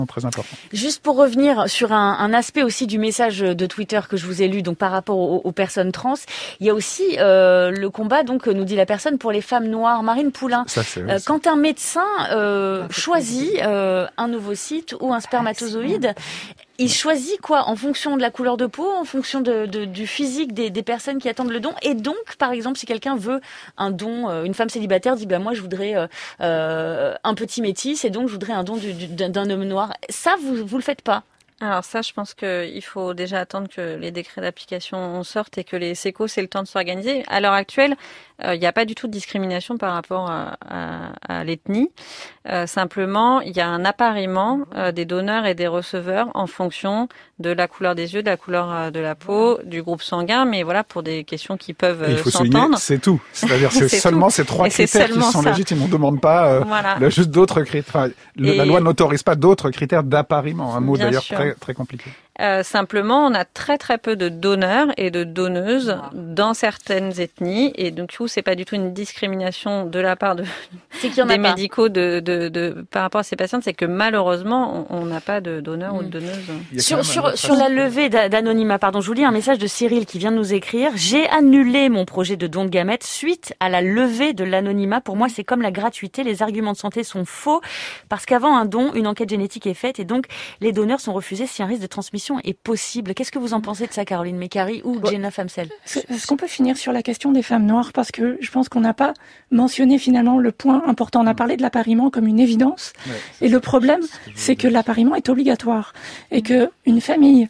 très important. Juste pour revenir sur un aspect aussi du message de Twitter que je vous ai lu, donc par rapport aux personnes trans, il y a aussi le combat, donc nous dit la personne, pour les femmes noires. Marine Poulain, quand un médecin choisit un ovocyte ou un spermatozoïde, il choisit quoi en fonction de la couleur de peau, en fonction du physique des personnes qui attendent le don. Et donc, par exemple, si quelqu'un veut un don, une femme célibataire dit moi je voudrais un petit métis et donc je voudrais un don d'un homme noir. Ça, vous le faites pas? Alors ça, je pense qu'il faut déjà attendre que les décrets d'application sortent et que les sécos aient le temps de s'organiser. À l'heure actuelle, il n'y a pas du tout de discrimination par rapport à l'ethnie. Simplement, il y a un appariement des donneurs et des receveurs en fonction de la couleur des yeux, de la couleur de la peau, du groupe sanguin. Mais voilà, pour des questions qui peuvent il faut s'entendre. Souligner, c'est tout. C'est-à-dire c'est seulement tout. Ces trois critères qui sont légitimes. On ne demande pas juste d'autres critères. La loi n'autorise pas d'autres critères d'appariement. Un mot d'ailleurs très compliqué. Simplement, on a très très peu de donneurs et de donneuses dans certaines ethnies, et donc du coup, c'est pas du tout une discrimination de la part des médicaux par rapport à ces patientes, c'est que malheureusement, on n'a pas de donneurs ou de donneuses. Sur la levée d'anonymat, je vous lis un message de Cyril qui vient de nous écrire. J'ai annulé mon projet de don de gamètes suite à la levée de l'anonymat. Pour moi, c'est comme la gratuité. Les arguments de santé sont faux parce qu'avant un don, une enquête génétique est faite et donc les donneurs sont refusés si un risque de transmission est possible. Qu'est-ce que vous en pensez de ça, Caroline Mécari ou Jenna Famsel? Est-ce qu'on peut finir sur la question des femmes noires, parce que je pense qu'on n'a pas mentionné finalement le point important. On a parlé de l'appariement comme une évidence, et le problème, c'est que l'appariement est obligatoire et que une famille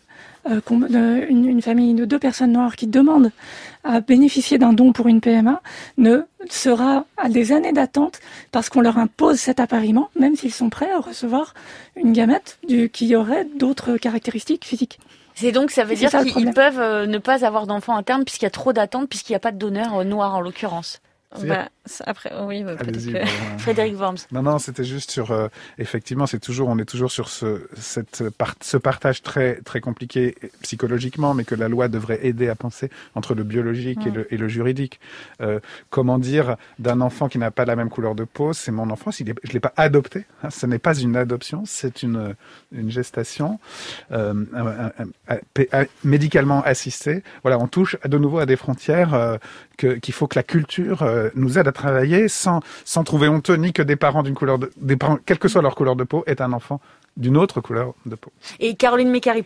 de 2 personnes noires qui demande à bénéficier d'un don pour une PMA ne sera à des années d'attente parce qu'on leur impose cet appariement, même s'ils sont prêts à recevoir une gamète qui aurait d'autres caractéristiques physiques. C'est donc, ça veut dire qu'ils peuvent ne pas avoir d'enfants à terme puisqu'il y a trop d'attentes, puisqu'il n'y a pas de donneur noir en l'occurrence. Après, oui, peut-être que... Frédéric Worms. Non, c'était juste sur, effectivement, on est toujours sur ce partage très, très compliqué psychologiquement, mais que la loi devrait aider à penser entre le biologique et le juridique. Comment dire d'un enfant qui n'a pas la même couleur de peau, c'est mon enfant, je l'ai pas adopté, ce n'est pas une adoption, c'est une gestation, médicalement assistée. Voilà, on touche de nouveau à des frontières, qu'il faut que la culture nous aide à travailler sans trouver honteux ni que des parents quelle que soit leur couleur de peau, aient un enfant d'une autre couleur de peau. Et Caroline Mécari,